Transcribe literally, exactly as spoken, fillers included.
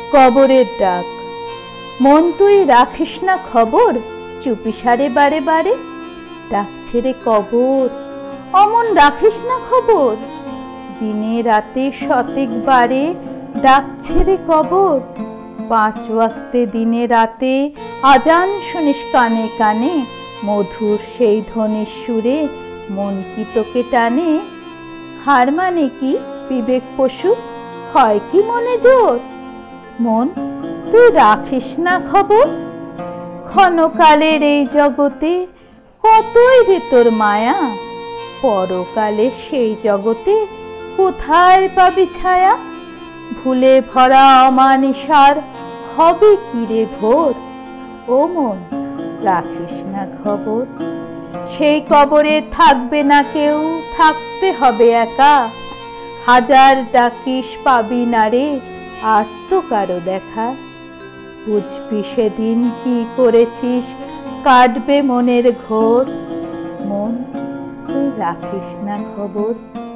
কবরের ডাক। মন তুই রাখিস না খবর, চুপিসারে বারে বারে ডাকছে রে কবর, অমন রাখিস না খবর। দিনে রাতে শতেক বারে ডাকছে রে কবর। পাঁচ ওয়াক্তে দিনে রাতে আজান শুনিস কানে কানে, মধুর সেই ধ্বনির সুরে মন কি তোকে টানে? হার মানে কি বিবেক পশু, হয় কি মনে জোর? মন তুই রাখিস না খবর, ক্ষণকালের এই জগতে কতই রে তোর মায়া। পরকালে সেই জগতে কোথায় পাবি ছায়া? ভুলে ভরা অমানিসার হবে কি রে ভোর? ও মন রাখিস না খবর। সেই কবরে থাকবে না কেউ, থাকতে হবে একা। হাজার ডাকিস পাবি না রে আর তো কারো দেখা। বুঝবি সেদিন কি করেছিস, কাটবে মনের ঘোর। মন তুই রাখিস না খবর।